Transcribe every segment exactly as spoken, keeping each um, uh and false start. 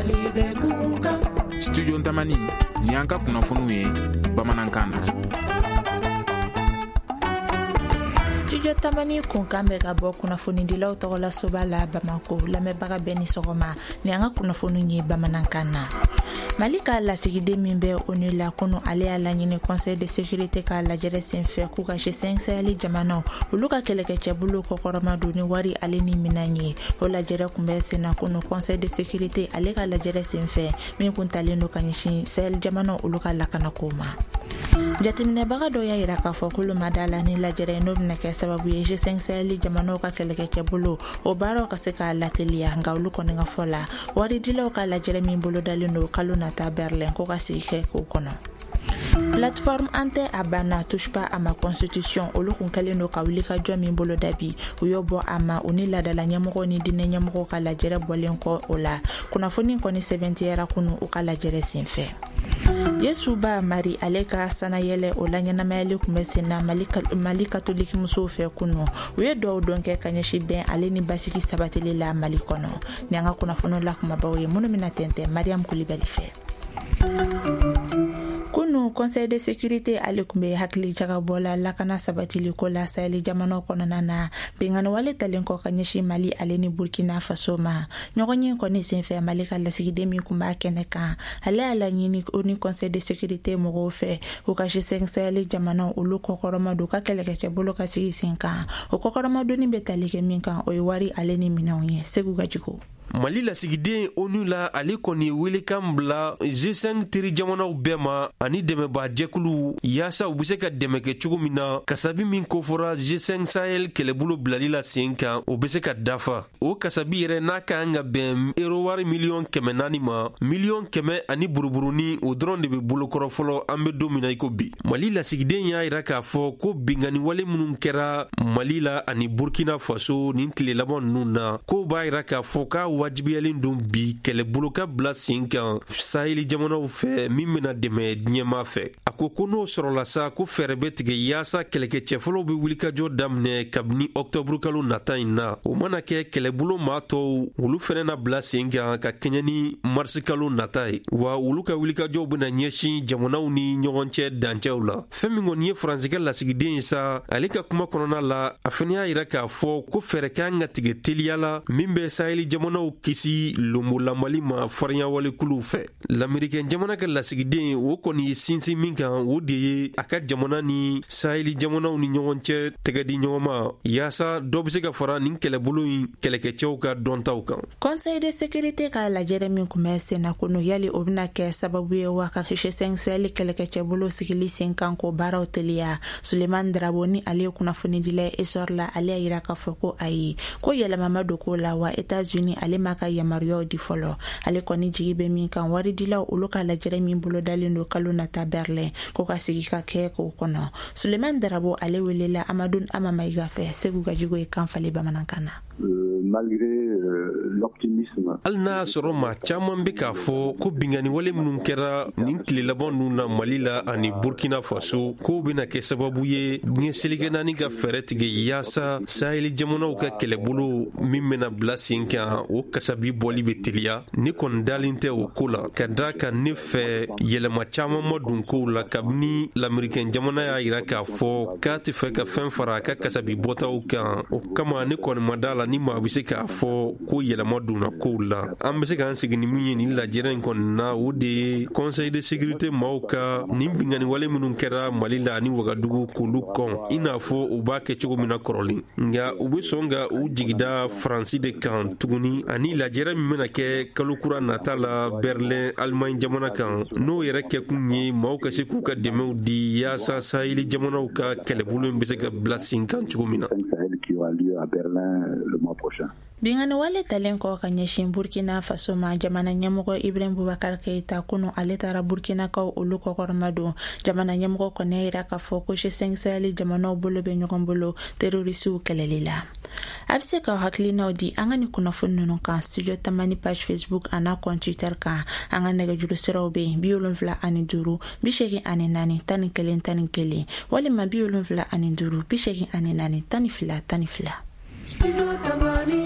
Studio Ntamani ni an ka kunnafoniw ye bamanankan na. Studio Tamani kunkan bɛ ka bɔ kunnafonidilaw tɔgɔ la soba la Bamako lamɛnbaga bɛɛ ni sɔgɔma ni an ka kunnafoniw ye bamanankan na. Mali ka lasigiden min bɛ ONU la kunu ale y'a laɲini Conseil de sécurité ka lajɛrɛ senfɛ k'u ka G cinq Sahel jamanaw olu ka kɛlɛkɛcɛbolo kɔkɔrɔma don ni wari ale ni minan ye. O lajɛrɛ kun bɛ senna kunu Conseil de sécurité ale ka lajɛrɛ senfɛ min kun talen don ka ɲɛsin Sahel jamanaw olu ka lakanako ma. Jateminɛbaga dɔ y'a yira k'a fɔ k'olu ma da la ni lajɛrɛ n'o bɛna kɛ sababu ye G cinq Sahel jamanaw ka kɛlɛkɛcɛbolo o baaraw ka se k'a lateliya nka olu kɔni ka fɔ la waridilaw ka lajɛrɛ min bolo dalen don kalo nata Berlin ko ka sigi kɛ k'o kɔnɔ. Plateforme Ante Abana touche pas à ma constitution olu kun kɛlen don ka wuli ka jɔ min bolo dabi u y'o bɔ a ma u ni ladala ɲɛmɔgɔ ni dinɛ ɲɛmɔgɔ ka lajɛrɛ bɔlen kɔ o la kunnafoni kɔni sɛbɛntiyara kunu u ka lajɛrɛ senfɛ. Yesuba Mari ale ka sanayɛlɛ o la ɲɛnamayali kun bɛ sen na Mali, Mali katoliki musow fɛ kunu u ye dɔw dɔn kɛ ka ɲɛsin bɛn ale ni basigi sabatili la Mali kɔnɔ ni an ka kunnafoni la kumabaw ye minnu bɛna tɛntɛn Mariam Kulibali fɛ. Kunu Conseil de sécurité ale kun bɛ hakili jagabɔla lakana sabatili ko la Sahel jamanaw kɔnɔna na bengani wale talen kɔ ka ɲɛsin Mali ale ni Burkina Faso ma ɲɔgɔn ye kɔni senfɛ Mali ka lasigiden min kun b'a kɛnɛ kan ale y'a laɲini o ni Conseil de sécurité mɔgɔw fɛ u ka G cinq Sahel jamanaw olu kɔkɔrɔma don ka kɛlɛkɛcɛbolo ka sigi sen kan o kɔkɔrɔma donni bɛ tali kɛ min kan o ye wari ale ni minɛnw ye Segu Gajigo. Mali lasigiden ONU la ale kɔni wele kan bila G cinq teri jamanaw bɛɛ ma ani dɛmɛbaa jɛkulu yaasa u bɛ se ka dɛmɛ kɛ cogo min na kasabi min kofɔra G cinq Sahel kɛlɛbolo bilali la sen kan o bɛ se ka dafa o kasabi yɛrɛ n'a ka kan ka bɛn euro wari miliyɔn kɛmɛ naani ma miliyɔn kɛmɛ ani buruburuni o dɔrɔn de bɛ bolokɔrɔ fɔlɔ an bɛ don min na i ko bi Mali lasigiden y'a jira k'a fɔ ko bingani wale minnu kɛra Mali la ani Burkina Faso nin tile laban ninnu na ko b'a jira k'a fɔ k'a wajibiyalen don bi kɛlɛbolo ka bila sen kan Sahel jamanaw fɛ min bɛna dɛmɛ diɲɛma fɛ a ko ko n'o sɔrɔla sa ko fɛɛrɛ bɛ tigɛ yaasa kɛlɛkɛcɛ fɔlɔw bɛ wulikajɔ daminɛ kabini ɔktɔburu kalo nata in na o mana kɛ kɛlɛbolo maa tɔw olu fɛnɛ na bila sen kan ka kɛɲɛ ni marisi kalo nata ye wa olu ka wulikajɔw bɛna ɲɛsin jamanaw ni ɲɔgɔn cɛ dancɛw la fɛn min kɔni ye Faransikɛ lasigiden ye sa ale ka kuma kɔnɔna la a fɛnɛ y'a jira k'a fɔ ko fɛɛrɛ kan ka tigɛ teliya la min bɛ Sahel jamanaw kisi lombolamali ma fariɲawale kuluw fɛ l'Américain jamana ka lasigiden o kɔni ye sinsin min kan o de ye a ka jamana ni Sahel jamanaw ni ɲɔgɔn cɛ tɛgɛdi ɲɔgɔn ma yaasa dɔ bɛ se ka fara nin kɛlɛbolo in kɛlɛkɛcɛw ka dɔntaw kan. Conseil de sécurité ka lajɛrɛ min kun bɛ sen na kunu yali o bɛna kɛ sababu ye wa ka G cinq Sahel kɛlɛkɛcɛbolo sigili sen kan ko baaraw teliya Suleiman Darabo ni ale ye kunnafonidila Esor la ale y'a jira k'a fɔ ko ayi ko yɛlɛma ma don ko la wa États-Unis ale ma ka yamaruyaw di fɔlɔ ale kɔni jigi bɛ min kan waridilaw olu ka lajɛrɛ min bolo dalen don kalo nata Berlin ko ka sigi ka kɛ k'o kɔnɔ Suleiman Darabo ale welela Amadou Amamaiga fɛ Segu Gajigo ye kan fali bamanankan na. Malgré euh, l'optimisme. Hali n'a sɔrɔ maa caman bɛ k'a fɔ ko bingani wale minnu kɛra nin tile laban ninnu na Mali la ani Burkina Faso k'o bɛna kɛ sababu ye diɲɛ selikɛ naani ka fɛɛrɛ tigɛ yaasa Sahel jamanaw ka kɛlɛbolo min bɛna bila sen kan o kasabi bɔli bɛ teliya ne kɔni dalen tɛ o ko la ka da kan ne fɛ yɛlɛma caman ma don kow la kabini l'Américain jamana y'a jira k'a fɔ k'a tɛ fɛ ka fɛn fara a ka kasabi bɔtaw kan o kama ne kɔni ma da la ni maa bɛ se k'a fɔ ko yɛlɛma donna kow la an bɛ se k'an sigi ni min ye nin lajɛrɛ in kɔni na o de ye Conseil de sécurité maaw ka nin bingani wale minnu kɛra Mali la ani Wagadugu k'olu kɔn i n'a fɔ u b'a kɛ cogo min na kɔrɔlen nka u bɛ sɔn ka u jigida Faransi de kan tuguni ani lajɛrɛ min bɛna kɛ kalo kura nata la Berlin Allemagne jamana kan n'o yɛrɛ kɛkun ye maaw ka se k'u ka dɛmɛw di yaasa Sahel jamanaw ka kɛlɛbolo in bɛ se ka bila sen kan cogo min na. Bingani wale talen kɔ ka ɲɛsin Burkina Faso ma jamana ɲɛmɔgɔ Ibrahim Boubacar Keita kunu ale taara Burkina kaw olu kɔkɔrɔma don jamana ɲɛmɔgɔ kɔni yira k'a fɔ ko G cinq Sahel jamanaw bolo bɛ ɲɔgɔn bolo terrorisiw kɛlɛli la a bɛ se ka hakilinaw di an ka ni kunnafoni ninnu kan Studio Tamani page Facebook a n'a compte Twitter kan an ka nɛgɛjuru siraw bɛ yen bi wolonwula ani duuru bi seegin ani naani tan ni kelen tan ni kelen walima bi wolonwula ani duuru bi seegin ani naani tan ni fila tan ni fila.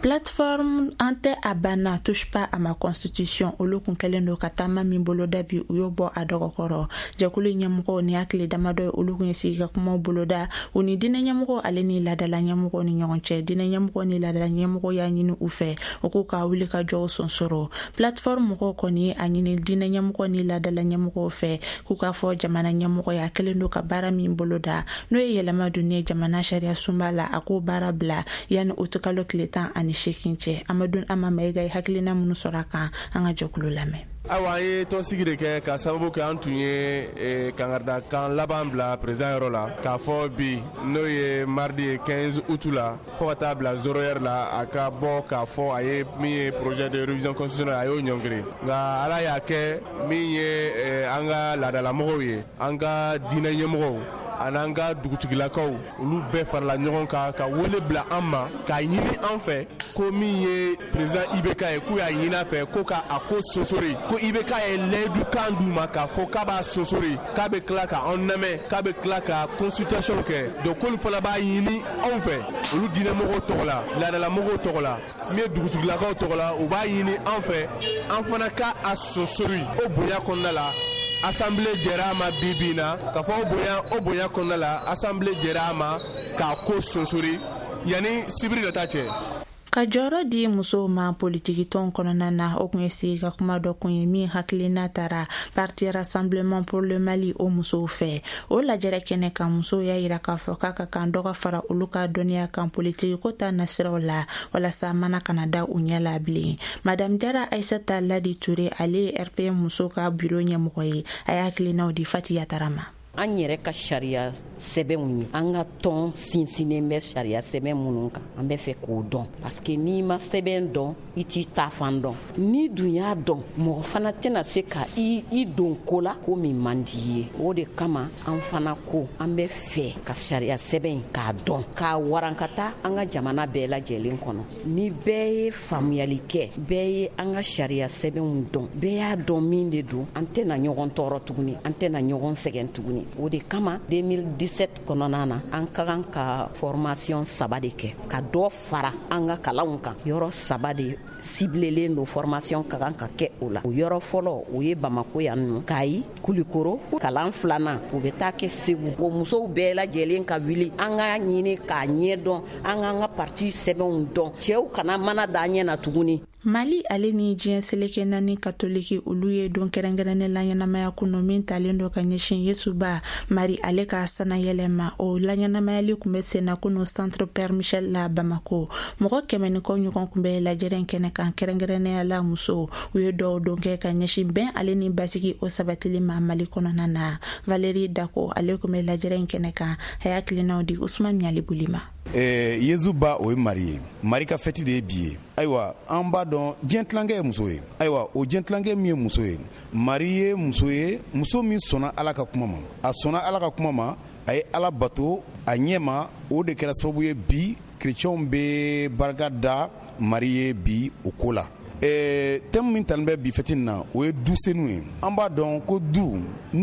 Plateforme Ante Abana touche pas à ma constitution olu kun kelen do katama min bolo dabi uyobo adogokoro jakulu nyamko ni akle damado olu kun siga kuma bolo da uni dina nyamko aleni ladala nyamko ni nyonche dina nyamko ni ladala nyamko ya nyinu ufe okuka wuli ka jo sonsoro plateforme ko koni anyini dina nyamko ni ladala nyamko fe kuka fo jamana nyamko ya kelen do ka bara min bolo da no yelama dunia jamana sharia sumbala ako bara bla yani utukalo kletan ani shekinche amadun ama maigai haklina munu soraka anga jokulu lame awa ye ton sigire ke ka sababu ke antunye e kangarda kan laban bla président rola ka fo bi no ye mardi quinze août la fo wata bla zéro heure la aka bo ka fo aye mi projet de révision constitutionnelle ayo nyongri nga ala ya ke mi ye anga la da la mogo ye anga dina nyemo ananga dugutigilakaw olu bɛɛ farala ɲɔgɔn kan ka wele bila an ma k'a ɲini an fɛ ko min ye président I B K ye k'u y'a ɲini a fɛ ko ka a ko sonsori ko I B K ye layidu kan d'u ma k'a fɔ k'a b'a sonsori k'a bɛ tila ka an lamɛn k'a bɛ tila ka consultation kɛ donc k'olu fana b'a ɲini anw fɛ olu diinɛmɔgɔw tɔgɔ la laadalamɔgɔw tɔgɔ la min ye dugutigilakaw tɔgɔ la u b'a ɲini an fɛ an fana ka a sonsori o bonya kɔnɔna la assemblée jɛra ma bibina ka fɔ bonya o bonya kɔnɔna la assemblée jɛra ma k'a ko sonsori yani sibiri dɔ ta cɛ ka jɔrɔ di musow ma politiki tɔn kɔnɔna na o kun ye sigi ka kuma dɔ kun ye min hakilina tara parti rassemblement pour le Mali o musow fɛ o lajɛrɛ kɛnɛ kan musow y'a yira k'a fɔ k'a ka kan dɔ ka fara olu ka dɔnniya kan politiki ko ta nasiraw la walasa mana kana da u ɲɛ la bilen madame Jara Aissata Ladi Touré ale ye R P M muso ka bureau ɲɛmɔgɔ ye a y'a hakilinaw di Fati Yatara ma an yɛrɛ ka sariya sɛbɛnw ye an ka tɔn sinsinnen bɛ sariya sɛbɛn minnu kan an bɛ fɛ k'o dɔn parce que n'i ma sɛbɛn dɔn i t'i ta fan dɔn n'i dun y'a dɔn mɔgɔ fana tɛna se ka i, i don ko la ko min man di ye o de kama an fana ko an bɛ fɛ ka sariya sɛbɛn k'a dɔn k'a warankata an ka jamana bɛɛ lajɛlen kɔnɔ ni bɛɛ ye faamuyali kɛ bɛɛ ye an ka sariya sɛbɛnw dɔn bɛɛ y'a dɔn min de don an tɛna ɲɔgɔn tɔɔrɔ tuguni an tɛna ɲɔgɔn sɛgɛn tuguni o de kama deux mille dix-sept kɔnɔna na an ka kan ka formation saba de kɛ ka dɔ fara an ka kalanw kan yɔrɔ saba de ciblelen do formation ka kan ka kɛ o la o yɔrɔ fɔlɔ o ye Bamako yan nɔ Kayi Kulikoro kalan filanan o bɛ taa kɛ Segu o musow bɛɛ lajɛlen ka wuli an ka ɲini k'a ɲɛ dɔn an k'an ka parti sɛbɛnw dɔn cɛw kana mana da ɲɛ na tuguni Mali ale ni diɲɛ seleke naani katoliki olu ye don kɛrɛnkɛrɛnnen la ɲɛnamaya kuno min talen do ka ɲɛsin Yesuba Mari ale ka sana yɛlɛma o la ɲɛnamayali kun bɛ senna kuno centre Père Michel la Bamako mɔgɔ kɛmɛ ni kɔ ɲɔgɔn kun bɛ lajɛrɛn kɛnɛ kan kɛrɛnkɛrɛnnenya la muso u ye dɔw don kɛ ka ɲɛsin bɛn ale ni basigi o sabatili ma Mali kɔnɔna na Valérie Dako ale kun bɛ lajɛrɛn kɛnɛ kan a y'a kilinaw di Usman Ɲali Bulima Eh, Yezuba o ye Mari ye Mari ka fɛti de ye bi ye ayiwa an b'a dɔn diɲɛtilankɛ ye muso ye ayiwa o diɲɛtilankɛ min ye muso ye Mari ye muso ye muso min sɔnna Ala ka kuma ma a sɔnna Ala ka kuma ma a ye Ala bato a ɲɛ ma o de kɛra sababu ye bi chrétienw bɛ barika da Mari ye bi o ko la Eh, thème min talen bɛ bi fɛti na o ye du senu ye an b'a dɔn ko du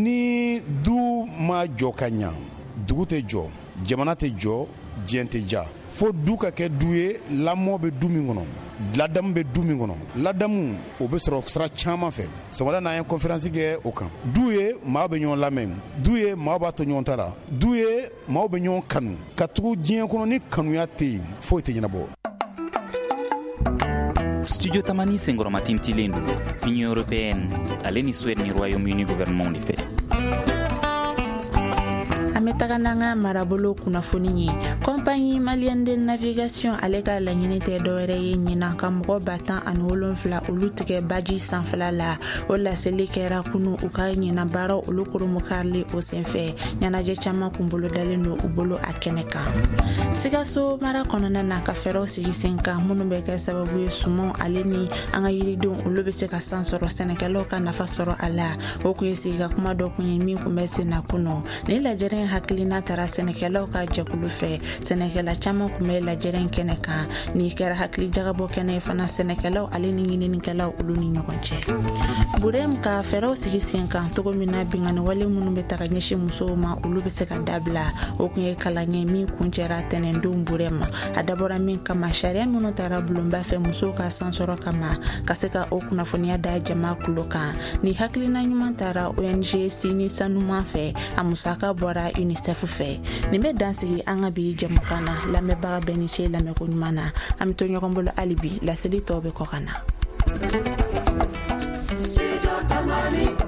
ni du ma jɔ ka ɲa dugu tɛ jɔ jamana tɛ jɔ diɲɛ tɛ ja fo du ka kɛ du ye lamɔ bɛ du min kɔnɔ ladamu bɛ du min kɔnɔ ladamu o bɛ sɔrɔ sira caman fɛ sɔgɔmada n'an ye conférence kɛ o kan du ye maa bɛ ɲɔgɔn lamɛn du ye maa b'a to ɲɔgɔn ta la du ye maa bɛ ɲɔgɔn kanu ka tugu diɲɛ kɔnɔ ni kanuya tɛ yen foyi tɛ ɲɛnabɔ. Studio Tamani senkɔrɔma tintilen don Union européenne ale ni Suède ni Royaume-Uni gouvernement de fɛ Ametagananga marabolo kunnafoni ye compagnie malienne de navigation ale ka laɲini tɛ dɔwɛrɛ ye ɲina ka mɔgɔ ba tan ani wolonfila olu tigɛ baji sanfɛla la o laseli kɛra kunu u ka ɲina baaraw olu kurumu karili o senfɛ ɲɛnajɛ caman kun bolo dalen do u bolo a kɛnɛ kan Sikaso mara kɔnɔna na ka fɛɛrɛw sigi sen kan minnu bɛ kɛ sababu ye sumanw ale ni an ka yiridenw olu bɛ se ka san sɔrɔ sɛnɛkɛlaw ka nafa sɔrɔ a la o kun ye sigi ka kuma dɔ kun ye min kun bɛ sen na kunɔ ni lajɛrɛ hakilina tara sɛnɛkɛlaw ka jɛkulu fɛ sɛnɛkɛla caman kun bɛ lajɛrɛ kɛnɛ kan ni kɛra hakili jagabɔ kɛnɛ fana sɛnɛkɛlaw ale ni ɲininikɛlaw olu ni ɲɔgɔn cɛ burem ka fɛɛrɛw sigi sen kan togo min na bingani wale minnu bɛ taga ɲɛsin musow ma olu bɛ se ka dabila o kun ye kalan ye min kun cɛra tɛnɛndenw burem a dabɔra min kama sariya minnu tara bulonba fɛ musow ka sansɔrɔ kama ka se ka o kunnafoniya da jama kulo kan ni hakilina ɲuman tara O N G sini sanuman fɛ a musaka bɔra UNICEF fɛ nin bɛ dansigi an ka bi jɛmukan na lamɛnbaga bɛɛ ni ce lamɛnko ɲuman na an bɛ to ɲɔgɔn bolo hali bi laseli tɔw bɛ kɔ ka na.